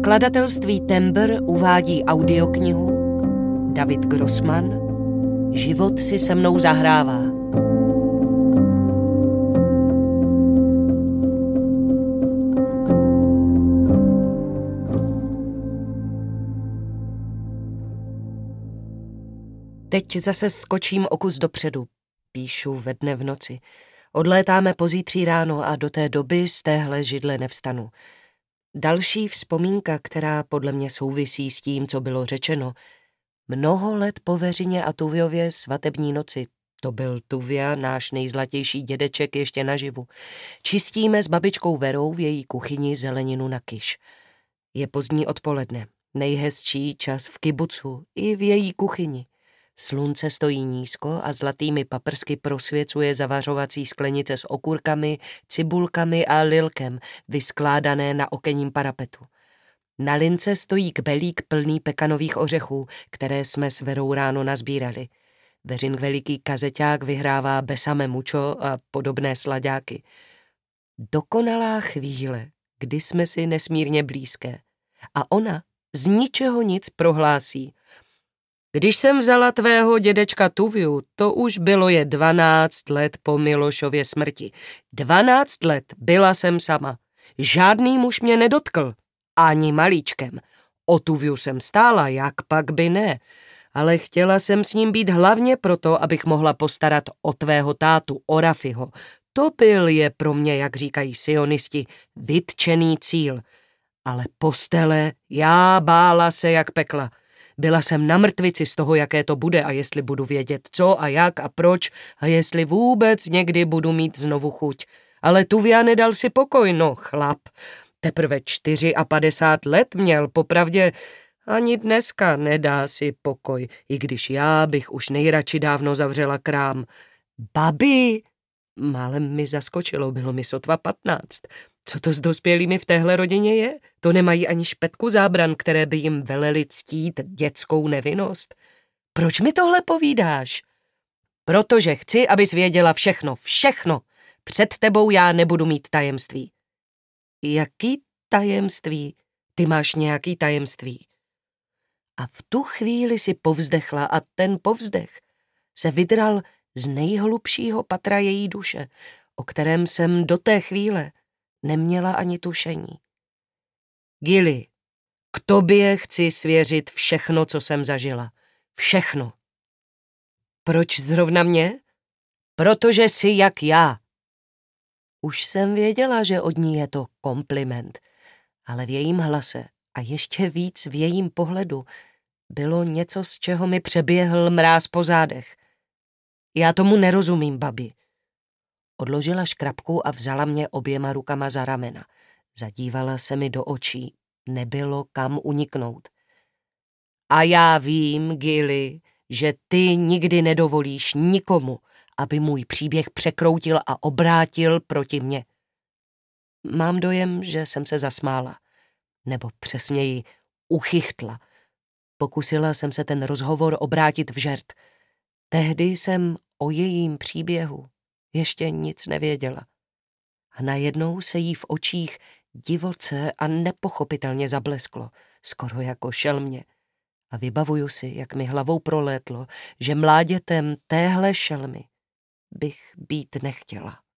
Nakladatelství Tembr uvádí audioknihu David Grossman Život si se mnou zahrává. Teď zase skočím o kus dopředu. Píšu ve dne v noci. Odlétáme pozítří ráno a do té doby z téhle židle nevstanu. Další vzpomínka, která podle mě souvisí s tím, co bylo řečeno. Mnoho let po Veřině a Tuviově svatební noci. To byl Tuvia, náš nejzlatější dědeček, ještě naživu. Čistíme s babičkou Verou v její kuchyni zeleninu na kyš. Je pozdní odpoledne. Nejhezčí čas v kibucu i v její kuchyni. Slunce stojí nízko a zlatými paprsky prosvěcuje zavařovací sklenice s okurkami, cibulkami a lilkem, vyskládané na okenním parapetu. Na lince stojí kbelík plný pekanových ořechů, které jsme s Verou ráno nazbírali. Veřin veliký kazeťák vyhrává Besame Mucho a podobné slaďáky. Dokonalá chvíle, kdy jsme si nesmírně blízké. A ona z ničeho nic prohlásí. Když jsem vzala tvého dědečka Tuviu, to už bylo 12 let po Milošově smrti. 12 let byla jsem sama. Žádný muž mě nedotkl, ani malíčkem. O Tuviu jsem stála, jak pak by ne. Ale chtěla jsem s ním být hlavně proto, abych mohla postarat o tvého tátu, o Rafiho. To byl je pro mě, jak říkají sionisti, vytčený cíl. Ale postele, já bála se jak pekla. Byla jsem na mrtvici z toho, jaké to bude a jestli budu vědět co a jak a proč a jestli vůbec někdy budu mít znovu chuť. Ale Tuvia nedal si pokoj, no chlap. Teprve 54 let měl, popravdě ani dneska nedá si pokoj, i když já bych už nejradši dávno zavřela krám. Babi! Málem mi zaskočilo, bylo mi sotva 15. Co to s dospělými v téhle rodině je? To nemají ani špetku zábran, které by jim velely ctít dětskou nevinnost. Proč mi tohle povídáš? Protože chci, abys věděla všechno, všechno. Před tebou já nebudu mít tajemství. Jaký tajemství? Ty máš nějaký tajemství. A v tu chvíli si povzdechla a ten povzdech se vydral z nejhlubšího patra její duše, o kterém jsem do té chvíle neměla ani tušení. Gili, k tobě chci svěřit všechno, co jsem zažila. Všechno. Proč zrovna mě? Protože jsi jak já. Už jsem věděla, že od ní je to kompliment, ale v jejím hlase a ještě víc v jejím pohledu bylo něco, z čeho mi přeběhl mráz po zádech. Já tomu nerozumím, babi. Odložila škrabku a vzala mě oběma rukama za ramena. Zadívala se mi do očí. Nebylo kam uniknout. A já vím, Gili, že ty nikdy nedovolíš nikomu, aby můj příběh překroutil a obrátil proti mně. Mám dojem, že jsem se zasmála. Nebo přesněji uchychtla. Pokusila jsem se ten rozhovor obrátit v žert. Tehdy jsem o jejím příběhu ještě nic nevěděla. A najednou se jí v očích divoce a nepochopitelně zablesklo, skoro jako šelmě. A vybavuju si, jak mi hlavou prolétlo, že mládětem téhle šelmy bych být nechtěla.